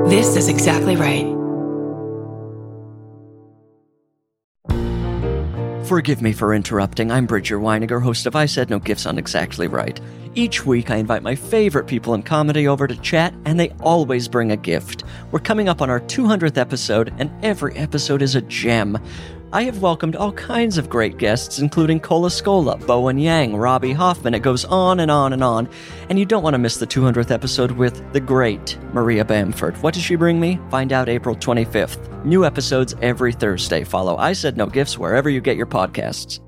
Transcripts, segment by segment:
This is exactly right. Forgive me for interrupting. I'm Bridger Weiniger, host of I Said No Gifts on Exactly Right. Each week, I invite my favorite people in comedy over to chat, and they always bring a gift. We're coming up on our 200th episode, and every episode is a gem. I have welcomed all kinds of great guests, including Cola Scola, Bowen Yang, Robbie Hoffman. It goes on and on and on. And you don't want to miss the 200th episode with the great Maria Bamford. What does she bring me? Find out April 25th. New episodes every Thursday. Follow I Said No Gifts wherever you get your podcasts.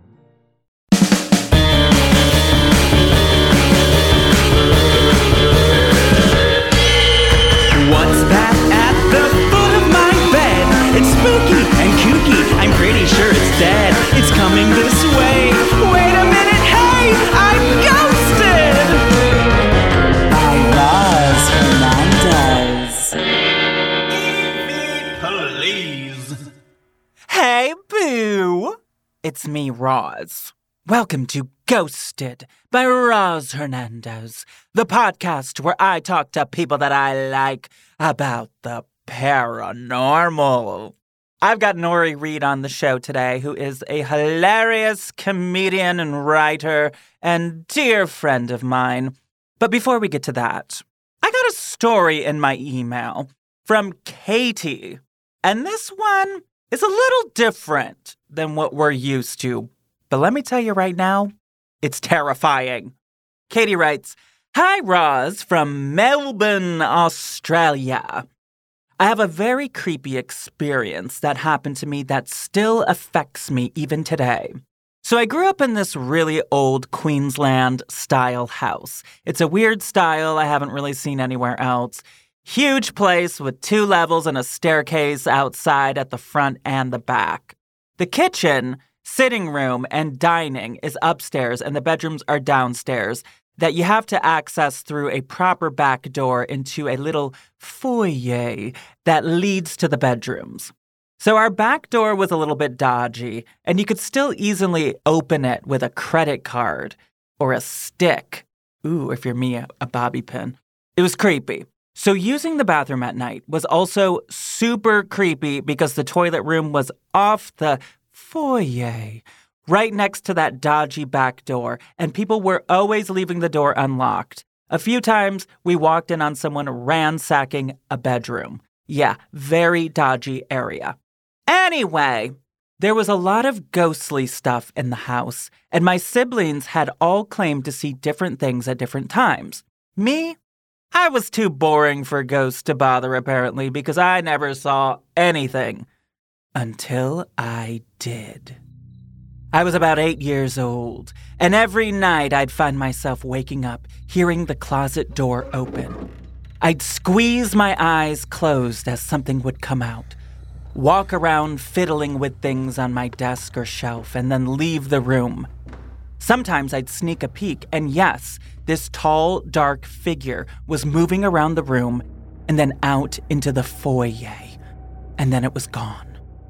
What's that at the foot of my bed? It's spooky and kooky, I'm pretty sure it's dead. It's coming this way. Wait a minute, hey, I'm ghosted! By Roz Evie, please. Hey, boo. It's me, Roz. Welcome to Ghosted by Roz Hernandez, the podcast where I talk to people that I like about the paranormal. I've got Nori Reed on the show today, who is a hilarious comedian and writer and dear friend of mine. But before we get to that, I got a story in my email from Katie. And this one is a little different than what we're used to. But let me tell you right now, it's terrifying. Katie writes, "Hi, Roz from Melbourne, Australia. I have a very creepy experience that happened to me that still affects me even today. So I grew up in this really old Queensland-style house. It's a weird style I haven't really seen anywhere else. Huge place with 2 levels and a staircase outside at the front and the back. The kitchen, sitting room, and dining is upstairs and the bedrooms are downstairs that you have to access through a proper back door into a little foyer that leads to the bedrooms. So our back door was a little bit dodgy, and you could still easily open it with a credit card or a stick. Ooh, if you're me, a bobby pin. It was creepy. So using the bathroom at night was also super creepy because the toilet room was off the foyer, right next to that dodgy back door, and people were always leaving the door unlocked. A few times, we walked in on someone ransacking a bedroom. Yeah, very dodgy area. Anyway, there was a lot of ghostly stuff in the house, and my siblings had all claimed to see different things at different times. Me? I was too boring for ghosts to bother, apparently, because I never saw anything. Until I did. I was about 8 years old, and every night I'd find myself waking up, hearing the closet door open. I'd squeeze my eyes closed as something would come out, walk around fiddling with things on my desk or shelf, and then leave the room. Sometimes I'd sneak a peek, and yes, this tall, dark figure was moving around the room and then out into the foyer, and then it was gone.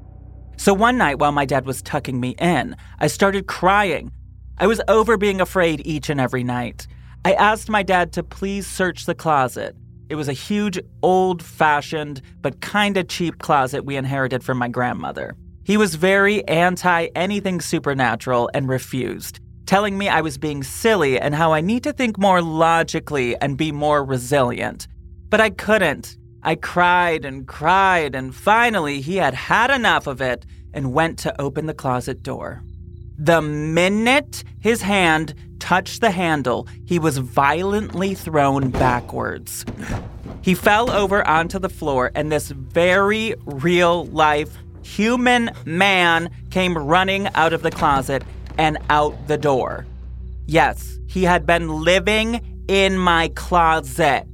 So one night while my dad was tucking me in, I started crying. I was over being afraid each and every night. I asked my dad to please search the closet. It was a huge, old-fashioned, but kinda cheap closet we inherited from my grandmother. He was very anti-anything supernatural and refused, telling me I was being silly and how I need to think more logically and be more resilient. But I couldn't. I cried, and finally he had had enough of it and went to open the closet door. The minute his hand touched the handle, he was violently thrown backwards. He fell over onto the floor, and this very real-life human man came running out of the closet and out the door. Yes, he had been living in my closet.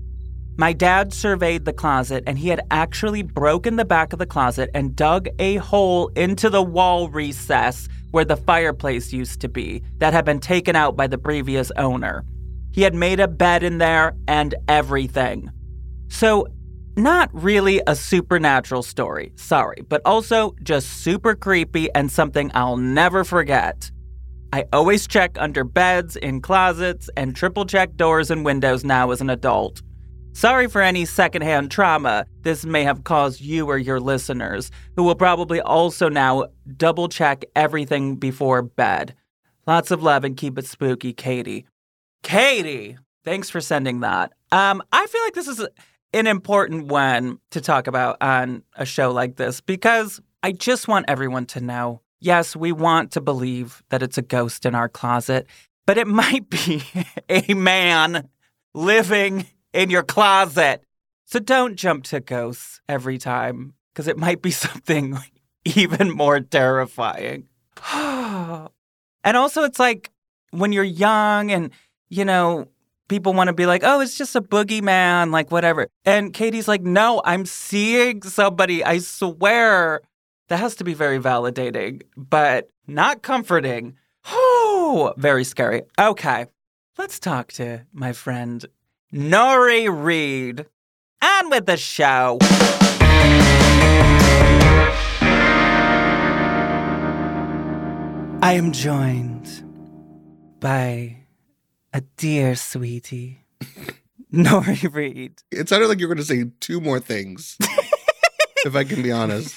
My dad surveyed the closet, and he had actually broken the back of the closet and dug a hole into the wall recess where the fireplace used to be that had been taken out by the previous owner. He had made a bed in there and everything. So, not really a supernatural story, sorry, but also just super creepy and something I'll never forget. I always check under beds, in closets, and triple check doors and windows now as an adult. Sorry for any secondhand trauma this may have caused you or your listeners, who will probably also now double-check everything before bed. Lots of love and keep it spooky, Katie. Katie, thanks for sending that. I feel like this is an important one to talk about on a show like this because I just want everyone to know, yes, we want to believe that it's a ghost in our closet, but it might be a man living in your closet. So don't jump to ghosts every time because it might be something even more terrifying. And also it's like when you're young and, you know, people want to be like, oh, it's just a boogeyman, like whatever. And Katie's like, no, I'm seeing somebody, I swear. That has to be very validating, but not comforting. Oh, very scary. Okay, let's talk to my friend Nori Reed. On with the show. I am joined by a dear sweetie, Nori Reed. It sounded like you were going to say two more things, if I can be honest.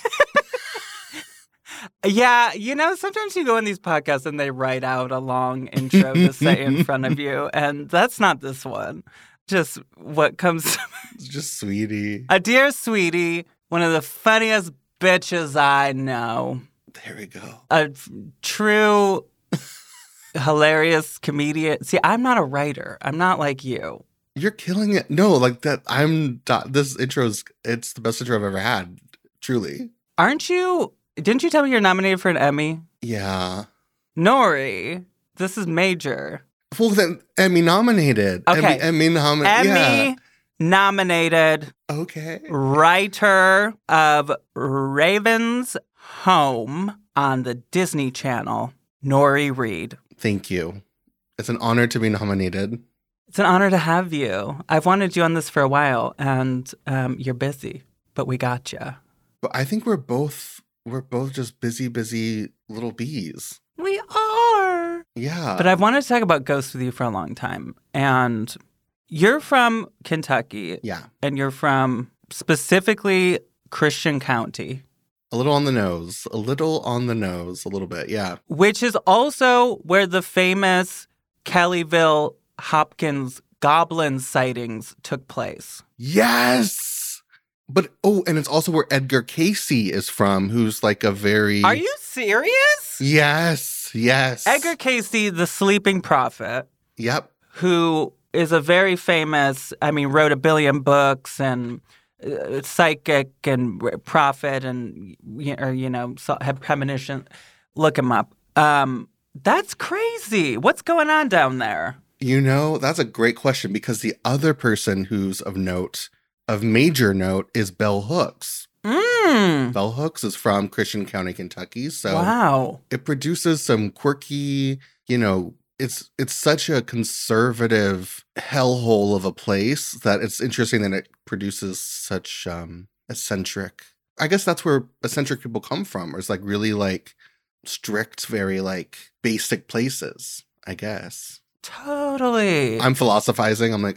Yeah, you know, sometimes you go in these podcasts and they write out a long intro to say in front of you, and that's not this one. Just what comes... It's just sweetie. A dear sweetie, one of the funniest bitches I know. There we go. A true, hilarious comedian. See, I'm not a writer. I'm not like you. You're killing it. No, like that. This intro's, it's the best intro I've ever had. Truly. Aren't you? Didn't you tell me you're nominated for an Emmy? Yeah. Nori, this is major. Well, then Emmy nominated. Okay. Emmy nominated. Emmy nominated. Okay. Writer of Raven's Home on the Disney Channel, Nori Reed. Thank you. It's an honor to be nominated. It's an honor to have you. I've wanted you on this for a while, and you're busy, but we got you. But I think we're both just busy little bees. We are. Yeah. But I've wanted to talk about ghosts with you for a long time. And you're from Kentucky. Yeah. And you're from specifically Christian County. A little on the nose. A little bit, yeah. Which is also where the famous Kellyville Hopkins goblin sightings took place. Yes! But, and it's also where Edgar Cayce is from, who's like a very... Are you serious? Yes. Edgar Cayce, the sleeping prophet. Yep. Who is a very famous, wrote a billion books and psychic and prophet and, had premonition. Look him up. That's crazy. What's going on down there? You know, that's a great question because the other person who's of major note is Bell Hooks. Bell Hooks is from Christian County, Kentucky. So wow. It produces some quirky, it's such a conservative hellhole of a place that it's interesting that it produces such eccentric. I guess that's where eccentric people come from. Or it's like really like strict, very like basic places, I guess. Totally. I'm philosophizing. I'm like,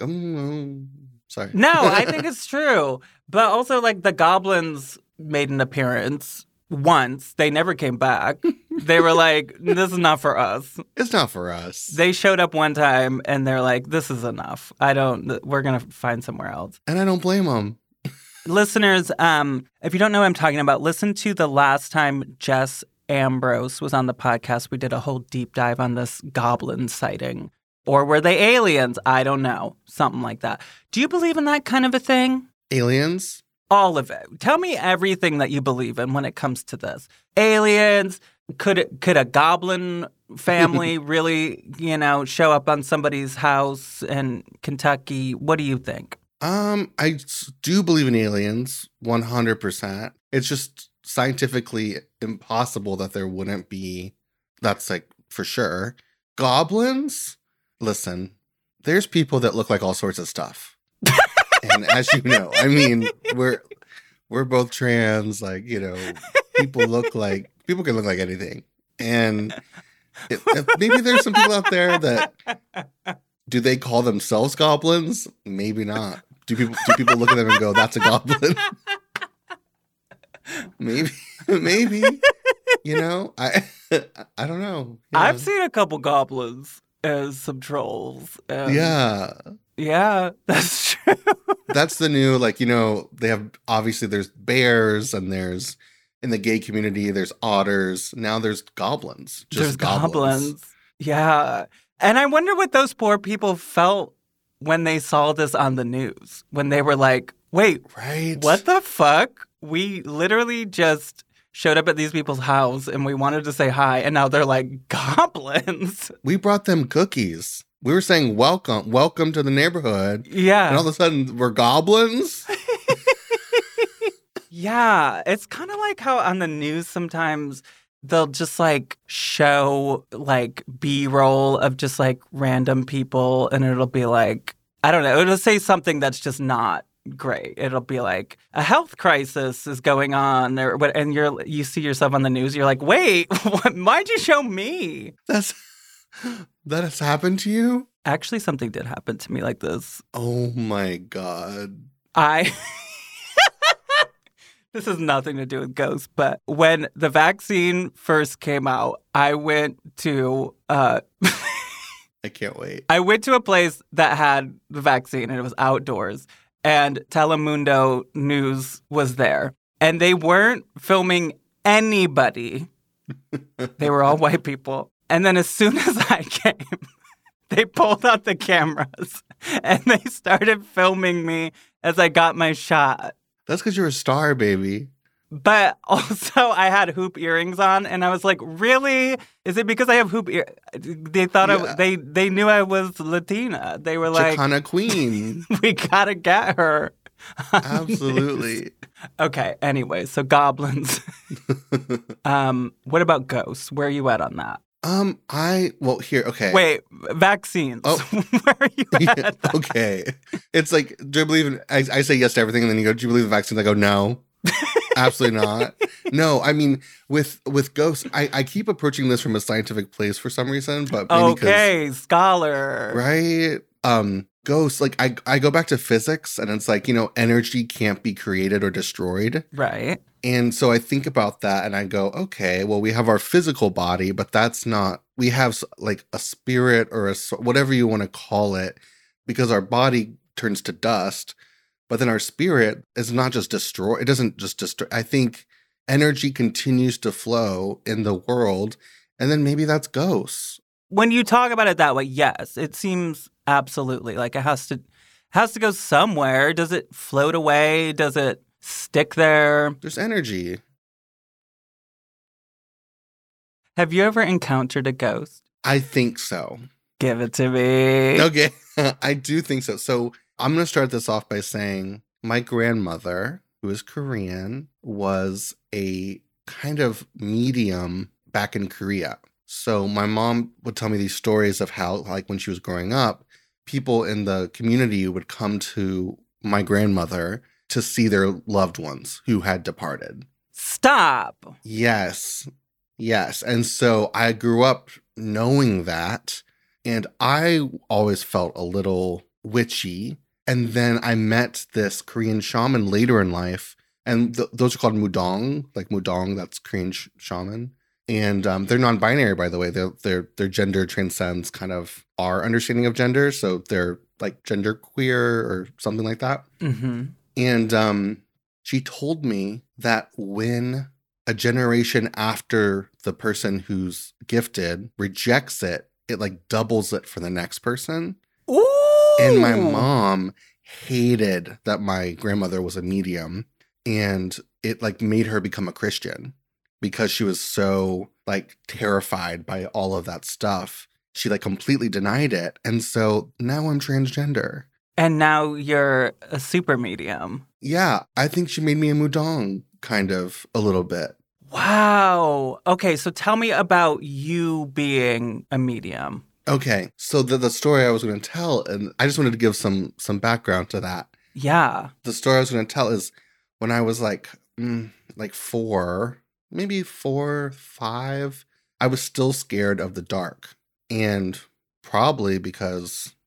sorry. No, I think it's true. But also, like, the goblins made an appearance once. They never came back. They were like, this is not for us. It's not for us. They showed up one time, and they're like, this is enough. We're going to find somewhere else. And I don't blame them. Listeners, if you don't know what I'm talking about, listen to the last time Jess Ambrose was on the podcast. We did a whole deep dive on this goblin sighting. Or were they aliens? I don't know. Something like that. Do you believe in that kind of a thing? Aliens? All of it. Tell me everything that you believe in when it comes to this. Aliens? Could a goblin family really, show up on somebody's house in Kentucky? What do you think? I do believe in aliens, 100%. It's just scientifically impossible that there wouldn't be. That's like for sure. Goblins? Listen, there's people that look like all sorts of stuff. And as you know, we're both trans, like, people can look like anything. And maybe there's some people out there that, do they call themselves goblins? Maybe not. Do people look at them and go, "That's a goblin"? Maybe. You know, I don't know. Yeah. I've seen a couple goblins as some trolls. Yeah, that's true. that's the new, like, you know, they have, obviously there's bears and there's, in the gay community, there's otters. Now there's goblins. Just There's goblins. Yeah. And I wonder what those poor people felt when they saw this on the news, when they were like, wait, Right. what the fuck? We literally just showed up at these people's house and we wanted to say hi, and now they're like, goblins. We brought them cookies. We were saying, welcome to the neighborhood. Yeah. And all of a sudden, we're goblins? Yeah. It's kind of like how on the news sometimes they'll just like show like B-roll of just like random people, and it'll be like, I don't know, it'll say something that's just not great. It'll be like a health crisis is going on, or what, and you see yourself on the news. You're like, wait, why'd you show me? That has happened to you? Actually, something did happen to me like this. Oh my God. This has nothing to do with ghosts, but when the vaccine first came out, I went to I can't wait. I went to a place that had the vaccine, and it was outdoors. And Telemundo News was there. And they weren't filming anybody. They were all white people. And then as soon as I came, they pulled out the cameras and they started filming me as I got my shot. That's because you're a star, baby. But also, I had hoop earrings on, and I was like, "Really? Is it because I have hoop earrings?" They thought they knew I was Latina. They were like, Chicana queen. "We gotta get her." Absolutely. Okay. Anyway, so goblins. What about ghosts? Where are you at on that? Here, okay. Wait, vaccines. Oh. Where are you at? Okay. It's like, do I believe in, I say yes to everything, and then you go, do you believe in vaccines? I go, no. Absolutely not. No, I mean, with ghosts, I keep approaching this from a scientific place for some reason, but maybe Okay, scholar. Right? Ghosts, like I go back to physics, and it's like, you know, energy can't be created or destroyed. Right. And so I think about that and I go, okay, well, we have our physical body, but that's not, we have like a spirit or whatever you want to call it, because our body turns to dust. But then our spirit is not just destroyed. It doesn't just destroy. I think energy continues to flow in the world. And then maybe that's ghosts. When you talk about it that way, yes, it seems absolutely like it has to go somewhere. Does it float away? Does it stick there? There's energy. Have you ever encountered a ghost? I think so. Give it to me. Okay. I do think so. So I'm going to start this off by saying my grandmother, who is Korean, was a kind of medium back in Korea. So my mom would tell me these stories of how, like, when she was growing up, people in the community would come to my grandmother to see their loved ones who had departed. Stop. Yes. And so I grew up knowing that, and I always felt a little witchy. And then I met this Korean shaman later in life, and those are called mudong, like mudong, that's Korean shaman. And they're non-binary, by the way. Their gender transcends kind of our understanding of gender, so they're like genderqueer or something like that. Mm-hmm. And she told me that when a generation after the person who's gifted rejects it, it like doubles it for the next person. Ooh. And my mom hated that my grandmother was a medium, and it like made her become a Christian because she was so like terrified by all of that stuff. She like completely denied it. And so now I'm transgender. And now you're a super medium. Yeah, I think she made me a mudong kind of a little bit. Wow. Okay, so tell me about you being a medium. Okay, so the story I was going to tell, and I just wanted to give some background to that. Yeah. The story I was going to tell is when I was like 4, maybe 4, 5, I was still scared of the dark. And probably because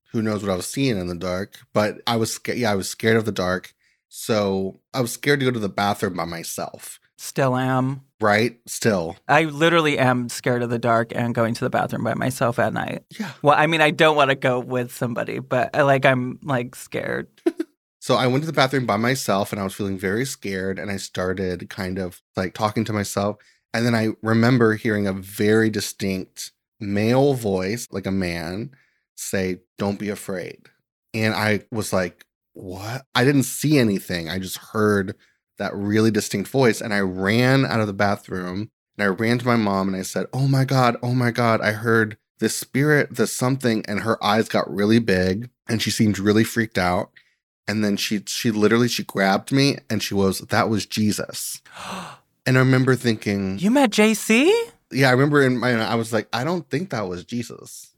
who knows what I was seeing in the dark, but I was scared. Yeah, I was scared of the dark. So I was scared to go to the bathroom by myself. Still am. Right? Still. I literally am scared of the dark and going to the bathroom by myself at night. Yeah. Well, I mean, I don't want to go with somebody, but I'm scared. So I went to the bathroom by myself and I was feeling very scared. And I started kind of like talking to myself. And then I remember hearing a very distinct male voice, like a man, say, "Don't be afraid." And I was like, what? I didn't see anything. I just heard that really distinct voice. And I ran out of the bathroom and I ran to my mom and I said, oh my God, I heard this spirit, this something. And her eyes got really big and she seemed really freaked out. And then she literally grabbed me and that was Jesus. And I remember thinking, You met JC? yeah, I remember I was like, I don't think that was Jesus.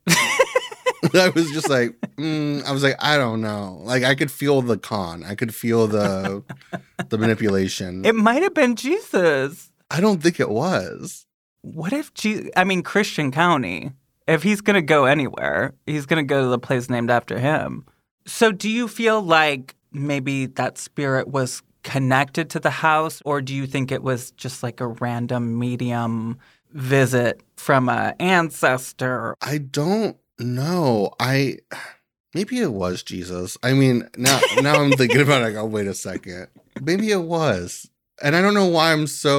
I was just like, I was like, I don't know. Like, I could feel the con. I could feel the manipulation. It might have been Jesus. I don't think it was. What if Christian County, if he's going to go anywhere, he's going to go to the place named after him. So do you feel like maybe that spirit was connected to the house, or do you think it was just like a random medium visit from an ancestor? I don't know. Maybe it was Jesus. I mean, now I'm thinking about it. I go, wait a second. Maybe it was. And I don't know why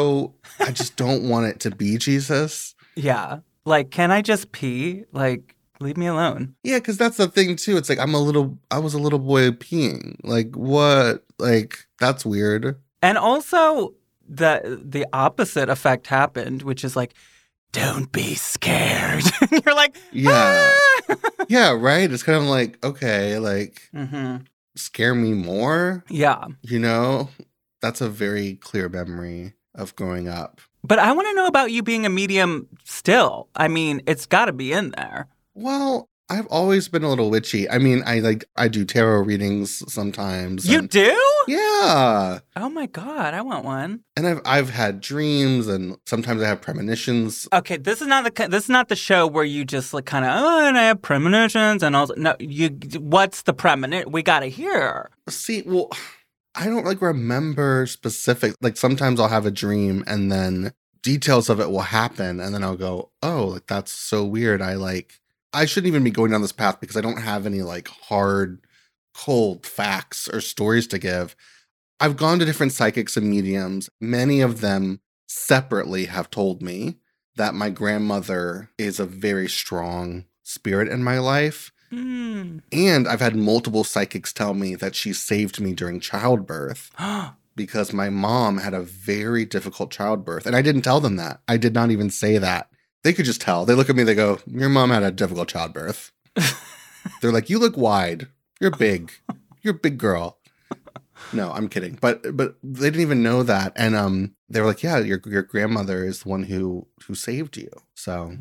I just don't want it to be Jesus. Yeah. Like, can I just pee? Like, leave me alone. Yeah, because that's the thing too. It's like I was a little boy peeing. Like, what? Like, that's weird. And also the opposite effect happened, which is like, don't be scared. You're like, yeah. Ah! Yeah, right? It's kind of like, okay, like, Mm-hmm. scare me more? Yeah. You know? That's a very clear memory of growing up. But I want to know about you being a medium still. I mean, it's got to be in there. Well, I've always been a little witchy. I mean, I do tarot readings sometimes. You do? Yeah. Oh my God, I want one. And I've had dreams, and sometimes I have premonitions. Okay, this is not the show where you just like kind of and I have premonitions and also no. What's the premonition? We got to hear. See, well, I don't like remember specific. Like sometimes I'll have a dream, and then details of it will happen, and then I'll go, oh, like that's so weird. I shouldn't even be going down this path because I don't have any like hard, cold facts or stories to give. I've gone to different psychics and mediums. Many of them separately have told me that my grandmother is a very strong spirit in my life. Mm. And I've had multiple psychics tell me that she saved me during childbirth because my mom had a very difficult childbirth. And I didn't tell them that. I did not even say that. They could just tell. They look at me, they go, your mom had a difficult childbirth. They're like, you look wide. You're big. You're a big girl. No, I'm kidding. But they didn't even know that. And they were like, yeah, your grandmother is the one who saved you. So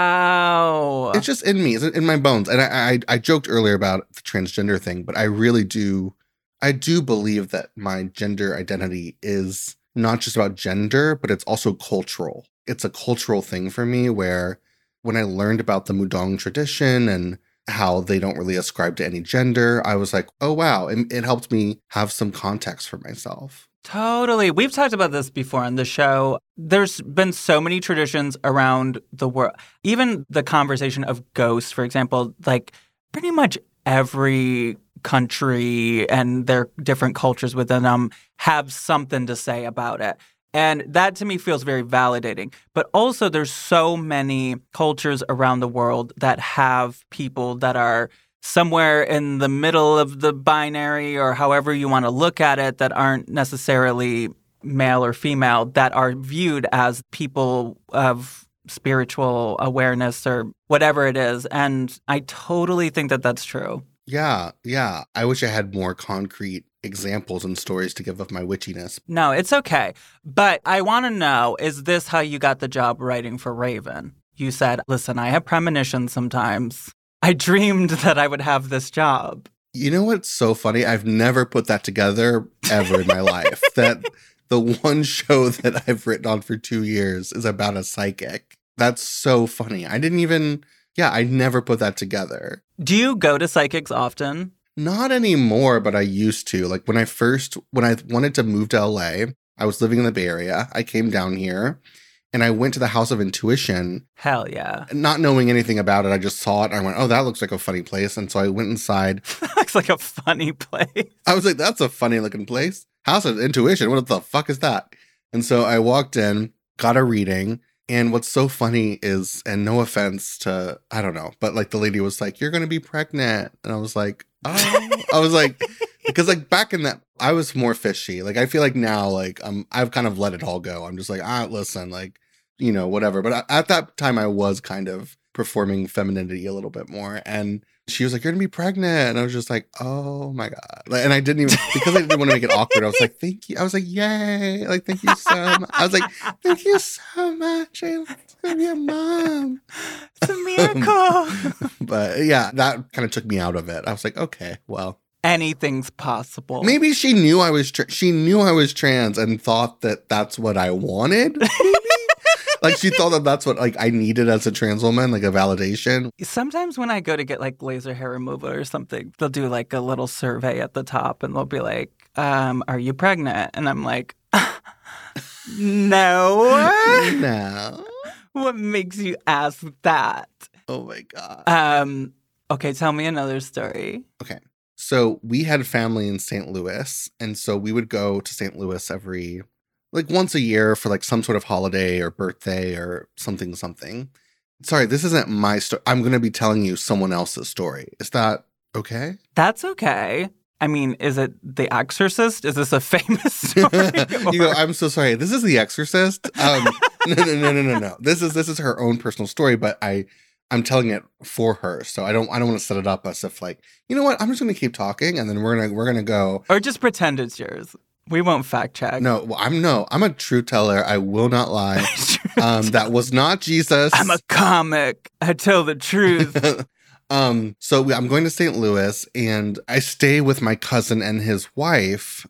wow. it's just in me. It's in my bones. And I joked earlier about the transgender thing, but I really do. I do believe that my gender identity is not just about gender, but it's also cultural. It's a cultural thing for me where when I learned about the Mudong tradition and how they don't really ascribe to any gender, I was like, oh, wow. It helped me have some context for myself. Totally. We've talked about this before on the show. There's been so many traditions around the world. Even the conversation of ghosts, for example, like pretty much every country and their different cultures within them have something to say about it. And that to me feels very validating. But also there's so many cultures around the world that have people that are somewhere in the middle of the binary or however you want to look at it that aren't necessarily male or female, that are viewed as people of spiritual awareness or whatever it is. And I totally think that that's true. Yeah. I wish I had more concrete examples and stories to give of my witchiness. No, it's okay. But I want to know, is this how you got the job writing for Raven? You said, listen, I have premonitions sometimes. I dreamed that I would have this job. You know what's so funny? I've never put that together ever in my life. That the one show that I've written on for 2 years is about a psychic. That's so funny. I didn't even Yeah, I never put that together. Do you go to psychics often? Not anymore, but I used to. Like when I wanted to move to LA, I was living in the Bay Area. I came down here and I went to the House of Intuition. Hell yeah. Not knowing anything about it, I just saw it and I went, oh, that looks like a funny place. And so I went inside. That looks like a funny place. I was like, that's a funny looking place. House of Intuition, what the fuck is that? And so I walked in, got a reading. And what's so funny is, and no offense to, I don't know, but like the lady was like, you're going to be pregnant. And I was like, oh, I was like, because like back in that, I was more fishy. Like I feel like now, like I've kind of let it all go. I'm just like, listen, like, you know, whatever. But at that time I was kind of performing femininity a little bit more. And she was like, you're going to be pregnant. And I was just like, oh my God. Like, and I didn't even, because I didn't want to make it awkward. I was like, thank you. I was like, yay. Like, thank you so much. I was like, thank you so much. I'm going to be a mom. It's a miracle. But yeah, that kind of took me out of it. I was like, okay, well. Anything's possible. Maybe she knew I was trans and thought that that's what I wanted. Maybe. Like she thought that that's what like I needed as a trans woman, like a validation. Sometimes when I go to get like laser hair removal or something, they'll do like a little survey at the top and they'll be like, are you pregnant? And I'm like, no. No. What makes you ask that? Oh my God. Okay, tell me another story. Okay. So we had family in St. Louis. And so we would go to St. Louis every like once a year for like some sort of holiday or birthday or something. Sorry, this isn't my story. I'm going to be telling you someone else's story. Is that okay? That's okay. I mean, is it The Exorcist? Is this a famous story? You go, I'm so sorry. This is The Exorcist. No. This is her own personal story, but I'm telling it for her. So I don't want to set it up as if like, you know what? I'm just going to keep talking and then we're going to go. Or just pretend it's yours. We won't fact check. No, well, I'm a true teller. I will not lie. That was not Jesus. I'm a comic. I tell the truth. So I'm going to St. Louis and I stay with my cousin and his wife.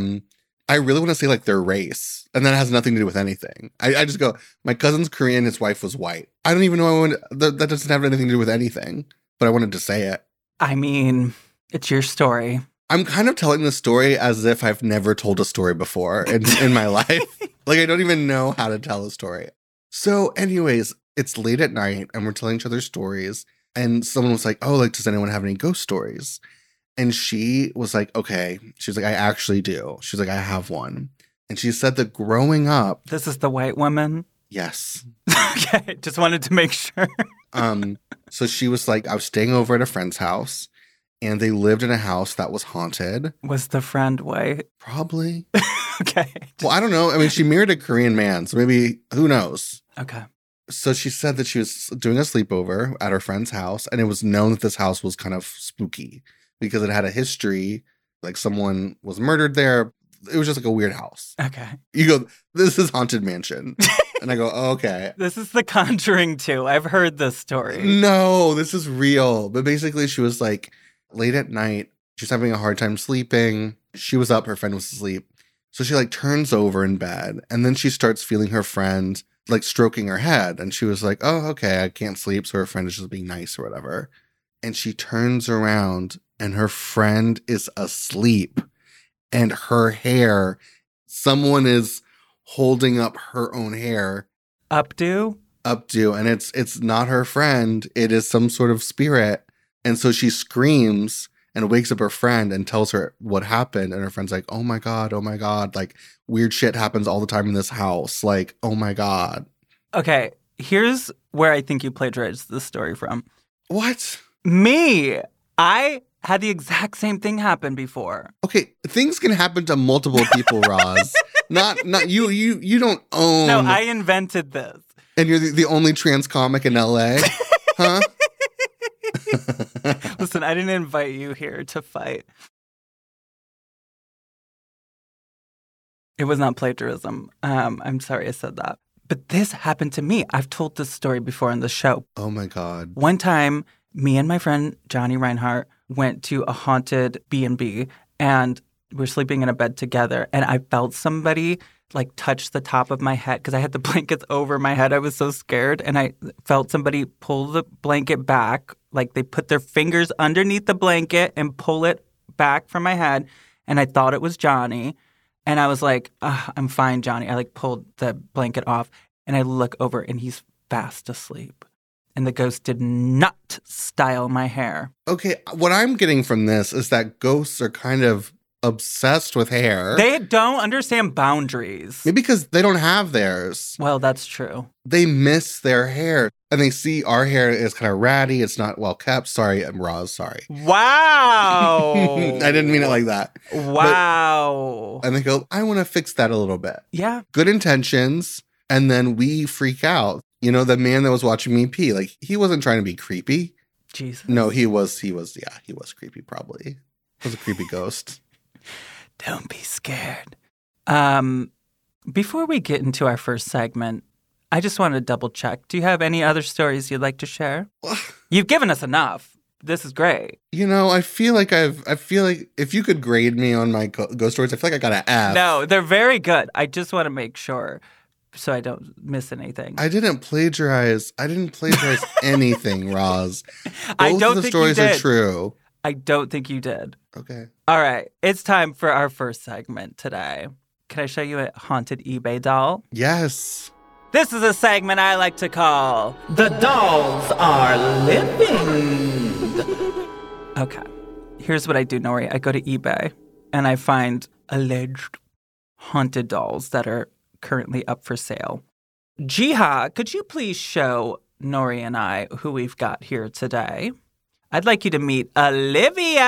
I really want to say like their race, and that has nothing to do with anything. I just go, my cousin's Korean, his wife was white. I don't even know that doesn't have anything to do with anything, but I wanted to say it. I mean, it's your story. I'm kind of telling the story as if I've never told a story before in my life. Like, I don't even know how to tell a story. So anyways, it's late at night and we're telling each other stories. And someone was like, oh, like, does anyone have any ghost stories? And she was like, okay. She was like, I actually do. She was like, I have one. And she said that growing up. This is the white woman? Yes. Okay, just wanted to make sure. So she was like, I was staying over at a friend's house. And they lived in a house that was haunted. Was the friend white? Probably. Okay. Well, I don't know. I mean, she married a Korean man, so maybe, who knows? Okay. So she said that she was doing a sleepover at her friend's house, and it was known that this house was kind of spooky because it had a history, like someone was murdered there. It was just like a weird house. Okay. You go, this is Haunted Mansion. And I go, oh, okay. This is The Conjuring 2. I've heard this story. No, this is real. But basically, she was like, late at night, she was having a hard time sleeping. She was up, her friend was asleep. So she like turns over in bed and then she starts feeling her friend like stroking her head. And she was like, oh, okay, I can't sleep. So her friend is just being nice or whatever. And she turns around and her friend is asleep and her hair, someone is holding up her own hair. Updo. And it's not her friend. It is some sort of spirit. And so she screams and wakes up her friend and tells her what happened. And her friend's like, oh my God. Like weird shit happens all the time in this house. Like, oh my God. Okay, here's where I think you plagiarized this story from. What? Me. I had the exact same thing happen before. Okay, things can happen to multiple people, Roz. Not you. You don't own. No, I invented this. And you're the only trans comic in LA? Huh? Listen, I didn't invite you here to fight. It was not plagiarism. I'm sorry I said that. But this happened to me. I've told this story before on the show. Oh my God. One time, me and my friend Johnny Reinhardt went to a haunted B&B, and We were sleeping in a bed together, and I felt somebody like touch the top of my head because I had the blankets over my head. I was so scared, and I felt somebody pull the blanket back. Like they put their fingers underneath the blanket and pull it back from my head, and I thought it was Johnny. And I was like, I'm fine, Johnny. I like pulled the blanket off, and I look over, and he's fast asleep. And the ghost did not style my hair. Okay, what I'm getting from this is that ghosts are kind of obsessed with hair. They don't understand boundaries. Maybe because they don't have theirs. Well, that's true. They miss their hair. And they see our hair is kind of ratty. It's not well kept. Sorry, I'm Roz. Sorry. Wow. I didn't mean it like that. Wow. And they go, I want to fix that a little bit. Yeah. Good intentions. And then we freak out. You know, the man that was watching me pee, like, he wasn't trying to be creepy. Jesus. No, he was creepy, probably. He was a creepy ghost. Don't be scared. Before we get into our first segment, I just want to double check. Do you have any other stories you'd like to share? You've given us enough. This is great. You know, I feel like if you could grade me on my ghost stories, I feel like I got an F. No, they're very good. I just want to make sure so I don't miss anything. I didn't plagiarize anything, Roz. I don't of the think stories you did. are true. I don't think you did. Okay. All right. It's time for our first segment today. Can I show you a haunted eBay doll? Yes. This is a segment I like to call The Dolls Are Living. Okay. Here's what I do, Nori. I go to eBay and I find alleged haunted dolls that are currently up for sale. Jiha, could you please show Nori and I who we've got here today? I'd like you to meet Olivia.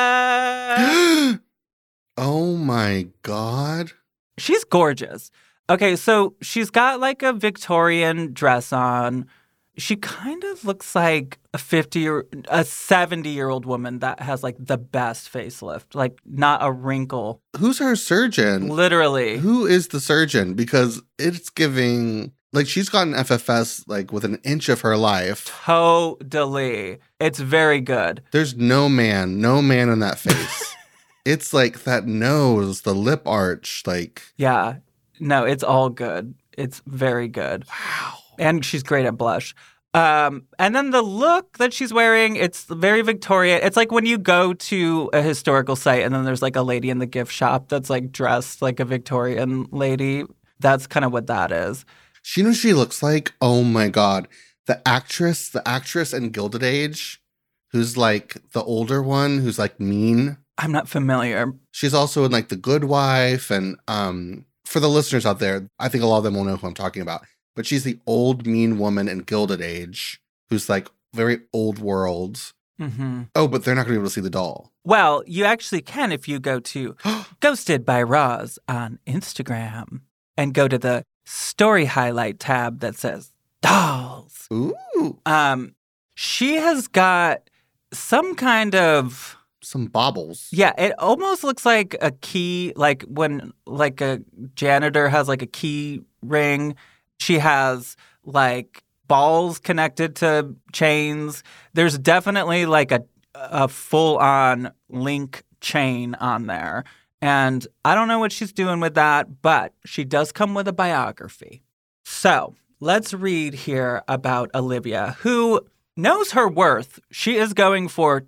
Oh my God. She's gorgeous. Okay, so she's got like a Victorian dress on. She kind of looks like a 70-year-old woman that has like the best facelift, like not a wrinkle. Who's her surgeon? Literally. Who is the surgeon? Because it's giving, like, she's gotten FFS like with an inch of her life. Totally. It's very good. There's no man in that face. It's like that nose, the lip arch, like. Yeah. No, it's all good. It's very good. Wow. And she's great at blush. And then the look that she's wearing, it's very Victorian. It's like when you go to a historical site and then there's like a lady in the gift shop that's like dressed like a Victorian lady. That's kind of what that is. You know what she looks like? Oh my God. The actress in Gilded Age, who's like the older one, who's like mean. I'm not familiar. She's also in like The Good Wife. And for the listeners out there, I think a lot of them will know who I'm talking about. But she's the old mean woman in Gilded Age who's like very old world. Mm-hmm. Oh, but they're not going to be able to see the doll. Well, you actually can if you go to Ghosted by Roz on Instagram and go to the story highlight tab that says dolls. Ooh. She has got some kind of... Some baubles. Yeah, it almost looks like a key, like when like a janitor has like a key ring. She has like balls connected to chains. There's definitely like a full-on link chain on there. And I don't know what she's doing with that, but she does come with a biography. So let's read here about Olivia, who knows her worth. She is going for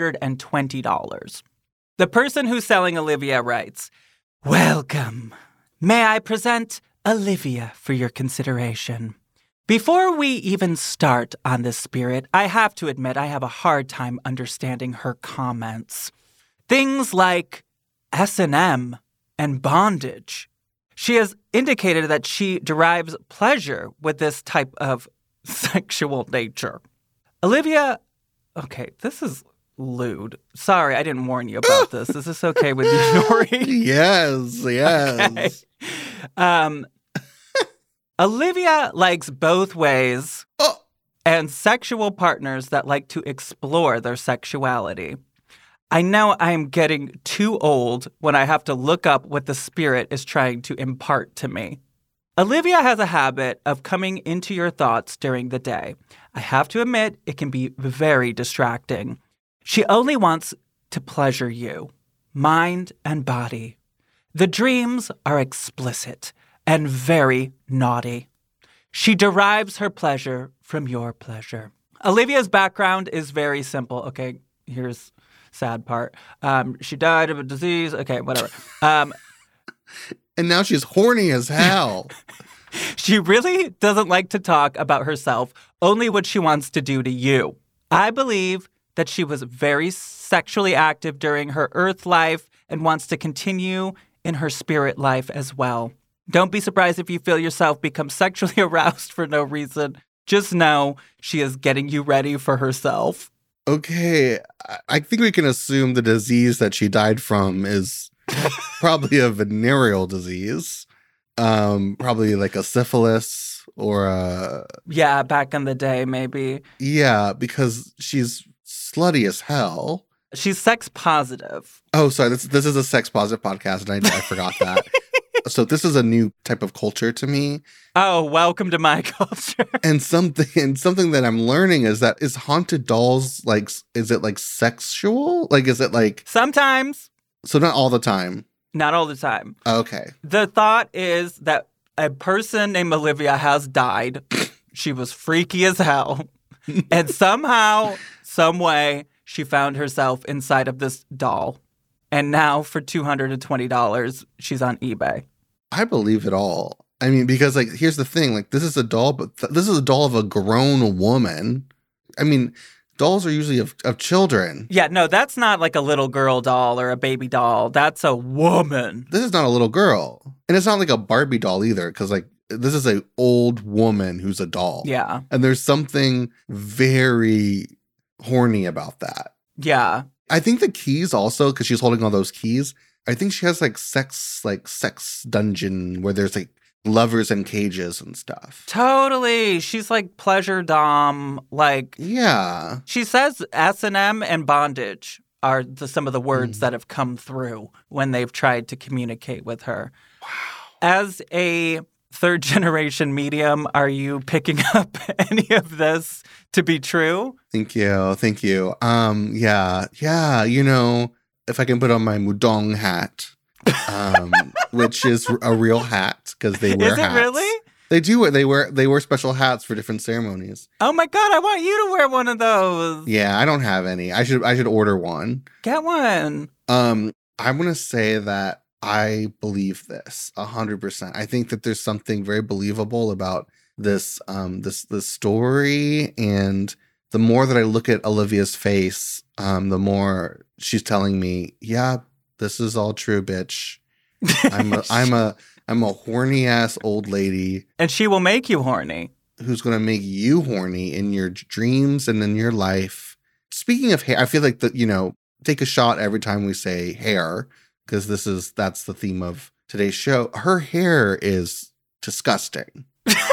$220. The person who's selling Olivia writes, "Welcome. May I present Olivia for your consideration. Before we even start on this spirit, I have to admit I have a hard time understanding her comments. Things like S&M and bondage. She has indicated that she derives pleasure with this type of sexual nature. Olivia, okay, this is lewd. Sorry, I didn't warn you about this. Is this okay with you, Nori? Yes. Okay. Olivia likes both ways and sexual partners that like to explore their sexuality. I know I am getting too old when I have to look up what the spirit is trying to impart to me. Olivia has a habit of coming into your thoughts during the day. I have to admit, it can be very distracting. She only wants to pleasure you. mind and body. The dreams are explicit and very naughty. She derives her pleasure from your pleasure. Olivia's background is very simple. Okay, here's sad part. She died of a disease. Okay, whatever. And now she's horny as hell. She really doesn't like to talk about herself, only what she wants to do to you. I believe that she was very sexually active during her earth life and wants to continue in her spirit life as well. Don't be surprised if you feel yourself become sexually aroused for no reason. Just know she is getting you ready for herself. Okay, I think we can assume the disease that she died from is probably a venereal disease. Probably like a syphilis or a... Yeah, back in the day, maybe. Yeah, because she's slutty as hell. She's sex positive. Oh, sorry. This is a sex positive podcast, and I forgot that. So this is a new type of culture to me. Oh, welcome to my culture. And something that I'm learning is that is haunted dolls like, is it like sexual? Like, is it like... Sometimes. So not all the time. Not all the time. Okay. The thought is that a person named Olivia has died. She was freaky as hell. And somehow, some way, she found herself inside of this doll. And now for $220, she's on eBay. I believe it all. I mean, because like, here's the thing, like this is a doll, but this is a doll of a grown woman. I mean, dolls are usually of children. Yeah, no, that's not like a little girl doll or a baby doll. That's a woman. This is not a little girl. And it's not like a Barbie doll either, because like, this is an old woman who's a doll. Yeah. And there's something very horny about that. Yeah. I think the keys also, because she's holding all those keys, I think she has like sex dungeon where there's like lovers and cages and stuff. Totally. She's like pleasure dom. Like, yeah. She says S&M and bondage are some of the words that have come through when they've tried to communicate with her. Wow. As a third generation medium, are you picking up any of this to be true? Thank you. Yeah. You know, if I can put on my Mudong hat, which is a real hat because they wear hats. Is it really? They do. They wear special hats for different ceremonies. Oh my God, I want you to wear one of those. Yeah, I don't have any. I should order one. Get one. I'm gonna say that I believe this 100%. I think that there's something very believable about this this story, and the more that I look at Olivia's face, the more she's telling me, yeah, this is all true, bitch. I'm a horny ass old lady. And she will make you horny. Who's going to make you horny in your dreams and in your life. Speaking of hair, I feel like take a shot every time we say hair, because that's the theme of today's show. Her hair is disgusting.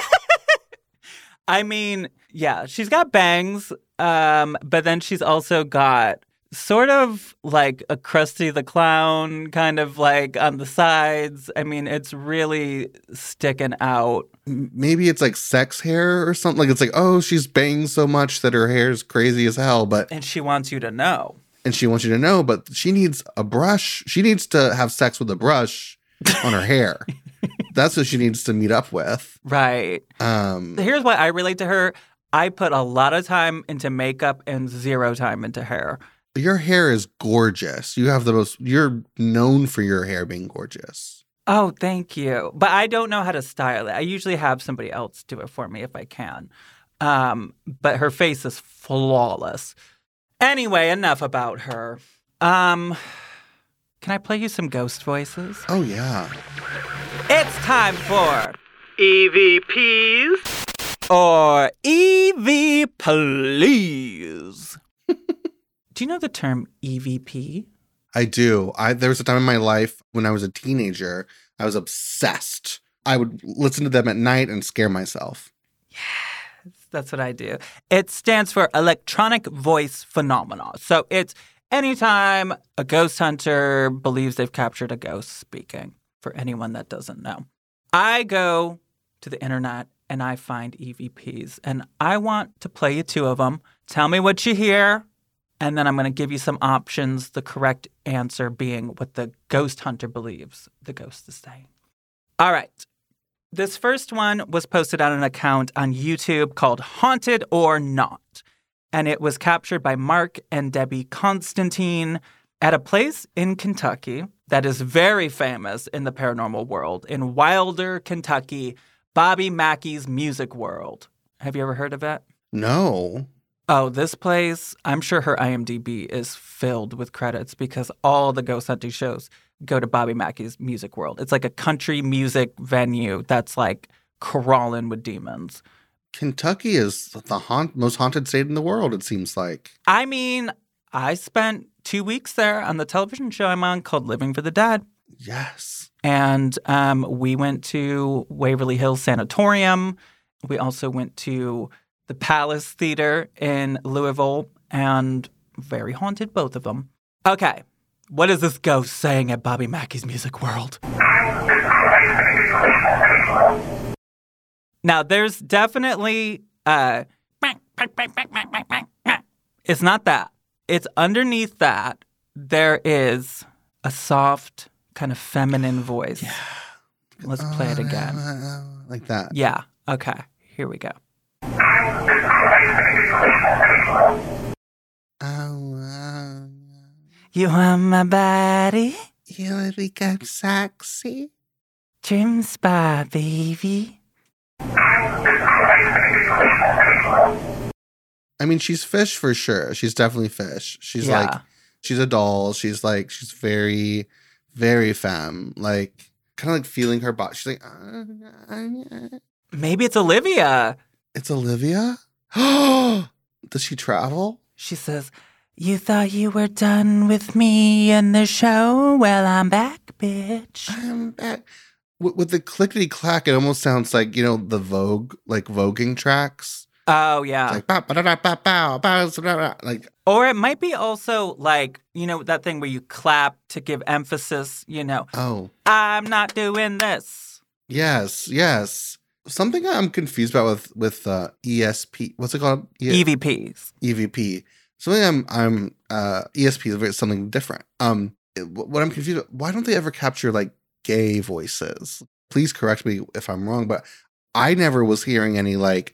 I mean, yeah, she's got bangs, but then she's also got sort of like a Krusty the Clown kind of like on the sides. I mean, it's really sticking out. Maybe it's like sex hair or something. Like it's like, oh, she's banged so much that her hair is crazy as hell. And she wants you to know. And she wants you to know, but she needs a brush. She needs to have sex with a brush on her hair. That's what she needs to meet up with. Right. Here's why I relate to her. I put a lot of time into makeup and 0 time into hair. Your hair is gorgeous. You're known for your hair being gorgeous. Oh, thank you. But I don't know how to style it. I usually have somebody else do it for me if I can. But her face is flawless. Anyway, enough about her. Can I play you some ghost voices? Oh, yeah. It's time for EVPs or EV Please. Do you know the term EVP? I do. There was a time in my life when I was a teenager, I was obsessed. I would listen to them at night and scare myself. Yes, that's what I do. It stands for electronic voice phenomena. So it's anytime a ghost hunter believes they've captured a ghost speaking, for anyone that doesn't know. I go to the internet and I find EVPs, and I want to play you 2 of them. Tell me what you hear, And then I'm going to give you some options, the correct answer being what the ghost hunter believes the ghost is saying. All right. This first one was posted on an account on YouTube called Haunted or Not. And it was captured by Mark and Debbie Constantine at a place in Kentucky that is very famous in the paranormal world, in Wilder, Kentucky, Bobby Mackey's Music World. Have you ever heard of it? No. Oh, this place, I'm sure her IMDb is filled with credits because all the ghost hunting shows go to Bobby Mackey's Music World. It's like a country music venue that's like crawling with demons. Kentucky is the most haunted state in the world, it seems like. I mean, I spent 2 weeks there on the television show I'm on called Living for the Dead. Yes. And we went to Waverly Hills Sanatorium. We also went to the Palace Theater in Louisville, and very haunted, both of them. Okay, what is this ghost saying at Bobby Mackey's Music World? Now, there's definitely it's not that. It's underneath that, there is a soft, kind of feminine voice. Yeah. Let's play it again. Like that. Yeah, okay, here we go. You want my body? You wanna become sexy? Trim spa, baby. I mean, she's fish for sure. She's definitely fish. She's Yeah. like, she's a doll. She's very, very femme. Like, kind of like feeling her body. She's like, Maybe it's Olivia. it's Olivia? Does she travel? She says, you thought you were done with me and the show? Well, I'm back, bitch. I'm back. With the clickety clack, it almost sounds like, you know, the Vogue, like voguing tracks. Oh, yeah. It's like, bow, ba-da-da, bow, bow, bow, ba-da-da. Like, Or it might be also like, you know, that thing where you clap to give emphasis, you know, oh, I'm not doing this. yes, yes. Something I'm confused about with ESP. What's it called? EVPs. EVP. Something I'm ESP is something different. What I'm confused about, why don't they ever capture like gay voices? Please correct me if I'm wrong, but I never was hearing any like,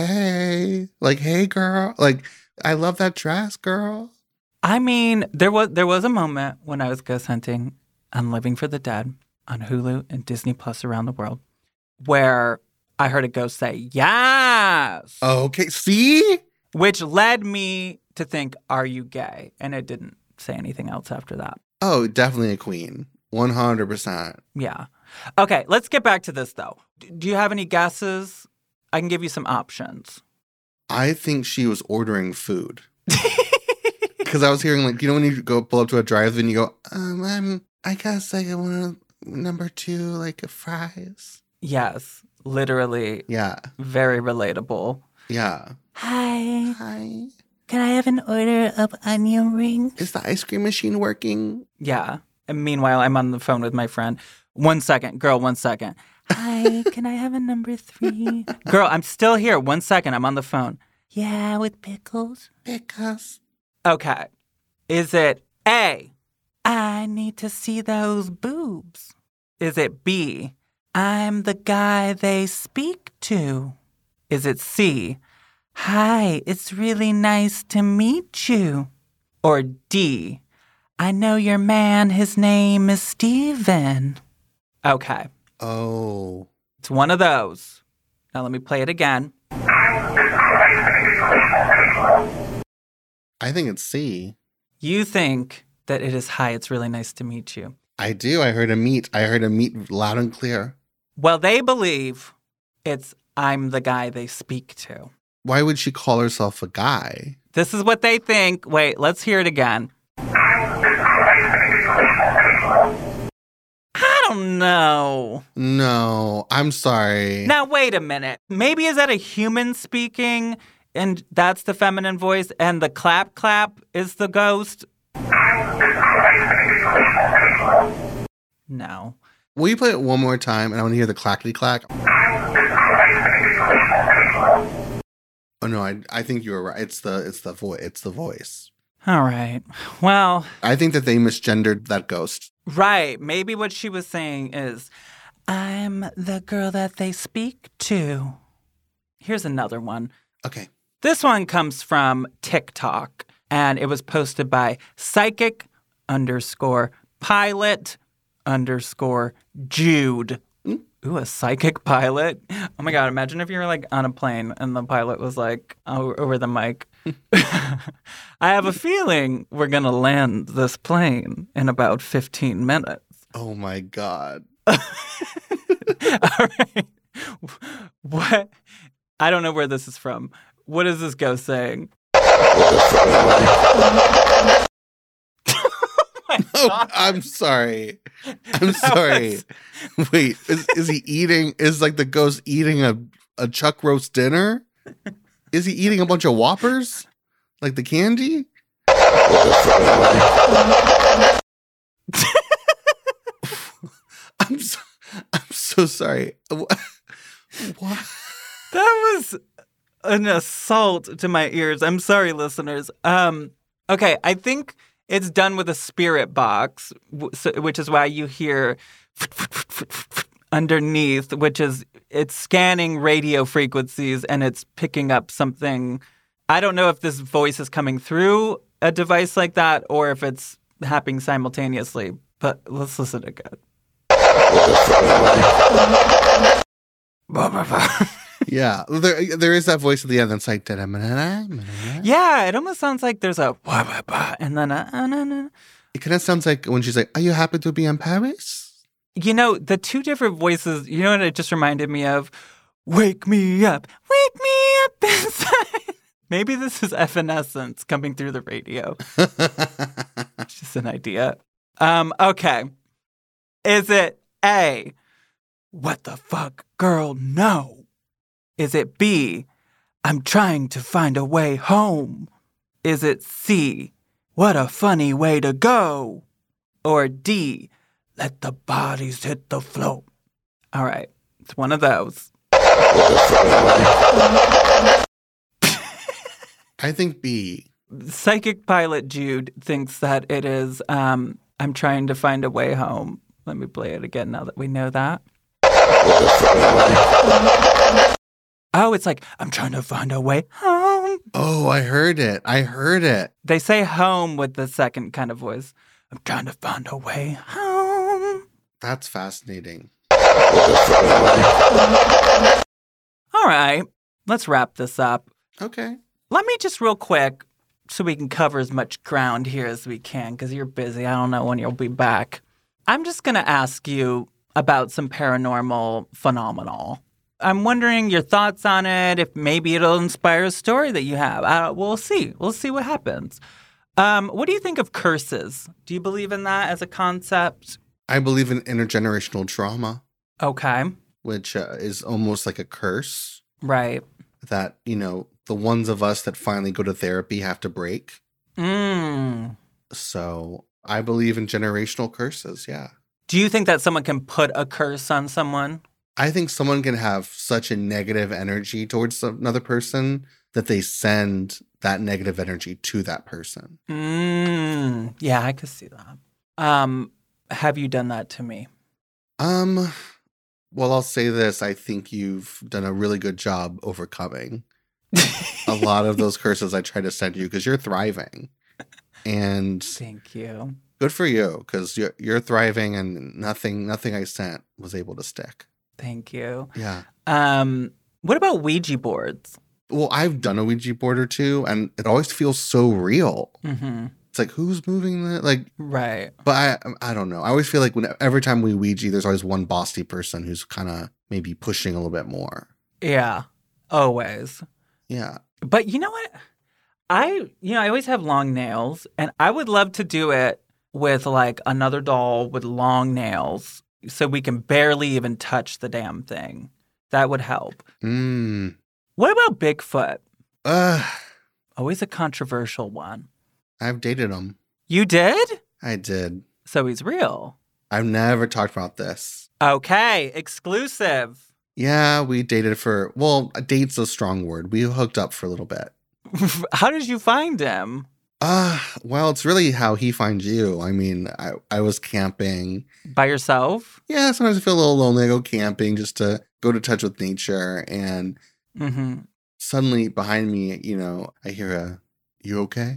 hey girl, like I love that dress, girl. I mean, there was a moment when I was ghost hunting on Living for the Dead on Hulu and Disney Plus around the world where I heard a ghost say, yes. Okay, see? Which led me to think, are you gay? And it didn't say anything else after that. Oh, definitely a queen. 100%. Yeah. Okay, let's get back to this, though. Do you have any guesses? I can give you some options. I think she was ordering food. Because I was hearing, like, you know when you go pull up to a drive-in and you go, I guess I want number 2, like, fries. Yes, literally. Yeah. Very relatable. Yeah. Hi. Hi. Can I have an order of onion rings? Is the ice cream machine working? Yeah. And meanwhile, I'm on the phone with my friend. 1 second. Girl, 1 second. Hi, can I have a number 3? Girl, I'm still here. 1 second. I'm on the phone. Yeah, with pickles. Pickles. Okay. Is it A, I need to see those boobs? Is it B, I'm the guy they speak to? Is it C, hi, it's really nice to meet you? Or D, I know your man, his name is Steven. Okay. Oh. It's one of those. Now let me play it again. I think it's C. You think that it is hi, it's really nice to meet you. I do. I heard a meet loud and clear. Well, they believe it's I'm the guy they speak to. Why would she call herself a guy? This is what they think. Wait, let's hear it again. I don't know. No, I'm sorry. Now, wait a minute. Maybe is that a human speaking and that's the feminine voice and the clap clap is the ghost? No. Will you play it one more time and I want to hear the clackety clack? Oh no, I think you were right. It's the voice. All right. Well, I think that they misgendered that ghost. right. Maybe what she was saying is, I'm the girl that they speak to. Here's another one. Okay. This one comes from TikTok, and it was posted by psychic_pilot_Jude. Ooh, a psychic pilot. Oh my God, imagine if you were like on a plane and the pilot was like over the mic. I have a feeling we're going to land this plane in about 15 minutes. Oh my God. All right. What? I don't know where this is from. What is this ghost saying? Oh, I'm sorry. I'm sorry. Wait, is he eating? Is like the ghost eating a chuck roast dinner? Is he eating a bunch of Whoppers? Like the candy? I'm so sorry. What? That was an assault to my ears. I'm sorry, listeners. Okay, I think it's done with a spirit box, which is why you hear underneath, which is it's scanning radio frequencies and it's picking up something. I don't know if this voice is coming through a device like that or if it's happening simultaneously, but let's listen again. Yeah, there is that voice at the end that's like, Yeah, it almost sounds like there's a and then a. It kind of sounds like when she's like, "Are you happy to be in Paris?" You know, the two different voices, you know what it just reminded me of? Wake me up inside. Maybe this is Evanescence coming through the radio. It's just an idea. Okay. Is it A, what the fuck, girl, no? Is it B, I'm trying to find a way home? Is it C, what a funny way to go? Or D, let the bodies hit the floor? All right, it's one of those. I think B. Psychic pilot Jude thinks that it is, I'm trying to find a way home. Let me play it again now that we know that. Oh, it's like, I'm trying to find a way home. Oh, I heard it. They say home with the second kind of voice. I'm trying to find a way home. That's fascinating. All right, let's wrap this up. Okay. Let me just real quick, so we can cover as much ground here as we can, because you're busy. I don't know when you'll be back. I'm just going to ask you about some paranormal phenomenal. I'm wondering your thoughts on it, if maybe it'll inspire a story that you have. We'll see. We'll see what happens. What do you think of curses? Do you believe in that as a concept? I believe in intergenerational trauma. Okay. Which is almost like a curse. Right. That, the ones of us that finally go to therapy have to break. So I believe in generational curses, yeah. Do you think that someone can put a curse on someone? I think someone can have such a negative energy towards another person that they send that negative energy to that person. Yeah, I could see that. Have you done that to me? Well, I'll say this. I think you've done a really good job overcoming a lot of those curses I try to send you because you're thriving. And thank you. Good for you, because you're thriving and nothing I sent was able to stick. Thank you. Yeah. What about Ouija boards? Well, I've done a Ouija board or two, and it always feels so real. Mm-hmm. It's like, who's moving that? Like, right. But I don't know. I always feel like every time we Ouija, there's always one bossy person who's kind of maybe pushing a little bit more. Yeah. Always. Yeah. But you know what? I always have long nails, and I would love to do it with like another doll with long nails so we can barely even touch the damn thing. That would help. What about Bigfoot? Always a controversial one. I've dated him. You did? I did. So he's real. I've never talked about this. Okay, exclusive. Yeah, we dated a date's a strong word. We hooked up for a little bit. How did you find him? Well, it's really how he finds you. I mean, I was camping. By yourself? Yeah, sometimes I feel a little lonely. I go camping just to go to touch with nature. And suddenly behind me, I hear you okay?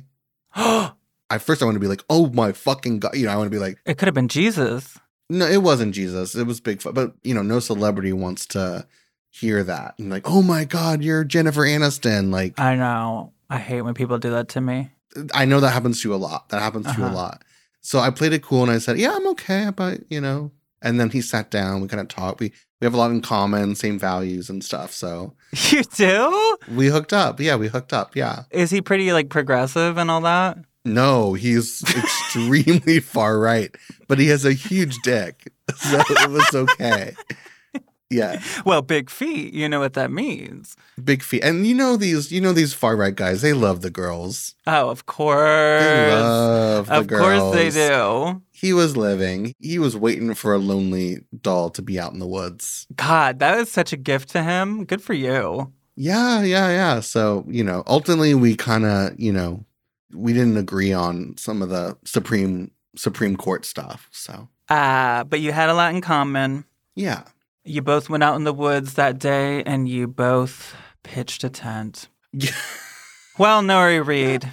At first I want to be like, oh my fucking God. I want to be like. It could have been Jesus. No, it wasn't Jesus. It was Bigfoot. But, no celebrity wants to hear that. And like, oh my God, you're Jennifer Aniston. Like, I know. I hate when people do that to me. I know that happens to you a lot. That happens to you a lot. So I played it cool and I said, yeah, I'm okay. But, and then he sat down. We kind of talked. We have a lot in common, same values and stuff. So. You do? We hooked up. Yeah, we hooked up. Yeah. Is he pretty progressive and all that? No, he's extremely far right, but he has a huge dick. So it was okay. Yeah. Well, big feet, you know what that means. Big feet. And these far right guys, they love the girls. Oh, of course. They love the girls. Of course they do. He was living. He was waiting for a lonely doll to be out in the woods. God, that was such a gift to him. Good for you. Yeah. So, ultimately we kind of, we didn't agree on some of the Supreme Court stuff. So. But you had a lot in common. Yeah. You both went out in the woods that day and you both pitched a tent. Yeah. Well, Nori Reed,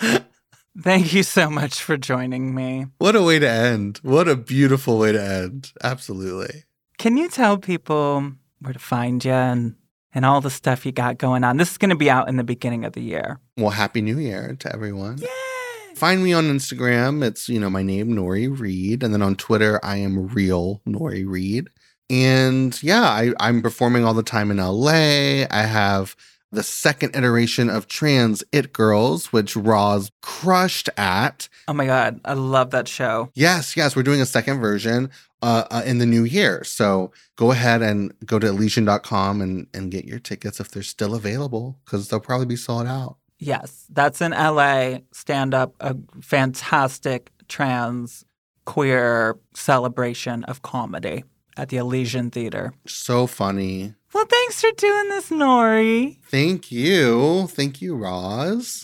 thank you so much for joining me. What a way to end. What a beautiful way to end. Absolutely. Can you tell people where to find you and all the stuff you got going on? This is going to be out in the beginning of the year. Well, Happy New Year to everyone. Yay! Find me on Instagram. It's, my name, Nori Reed. And then on Twitter, I am real Nori Reed. And yeah, I'm performing all the time in LA. I have the second iteration of Trans It Girls, which Roz crushed at. Oh my God, I love that show. Yes, we're doing a second version in the new year. So go ahead and go to Elysian.com and get your tickets if they're still available, because they'll probably be sold out. Yes, that's in LA. Stand up, a fantastic trans queer celebration of comedy at the Elysian Theater. So funny. Well, thanks for doing this, Nori. Thank you. Thank you, Roz.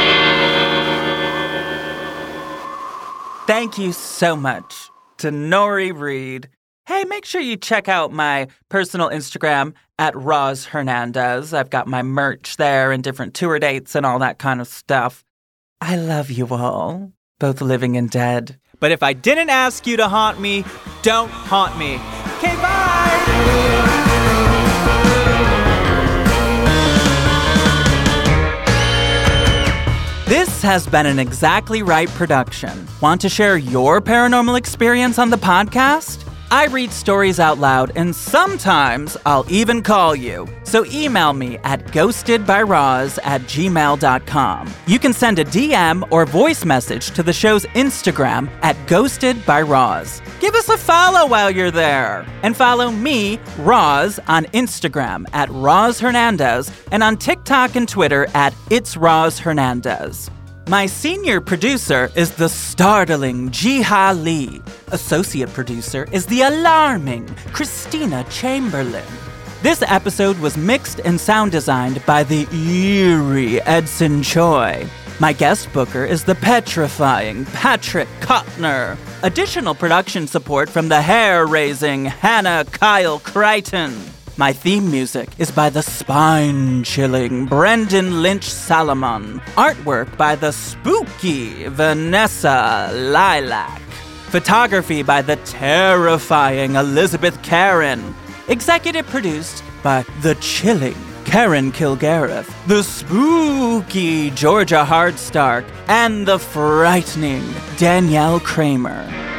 Thank you so much to Nori Reed. Hey, make sure you check out my personal Instagram at Roz Hernandez. I've got my merch there and different tour dates and all that kind of stuff. I love you all, both living and dead. But if I didn't ask you to haunt me, don't haunt me. Okay, bye! This has been an Exactly Right production. Want to share your paranormal experience on the podcast? I read stories out loud, and sometimes I'll even call you. So email me at ghostedbyroz@gmail.com. You can send a DM or voice message to the show's Instagram at ghostedbyroz. Give us a follow while you're there. And follow me, Roz, on Instagram at Roz Hernandez and on TikTok and Twitter at It's Roz Hernandez. My senior producer is the startling Jiha Lee. Associate producer is the alarming Christina Chamberlain. This episode was mixed and sound designed by the eerie Edson Choi. My guest booker is the petrifying Patrick Kottner. Additional production support from the hair-raising Hannah Kyle Crichton. My theme music is by the spine-chilling Brendan Lynch Salomon. Artwork by the spooky Vanessa Lilac. Photography by the terrifying Elizabeth Karen. Executive produced by the chilling Karen Kilgariff, the spooky Georgia Hardstark, and the frightening Danielle Kramer.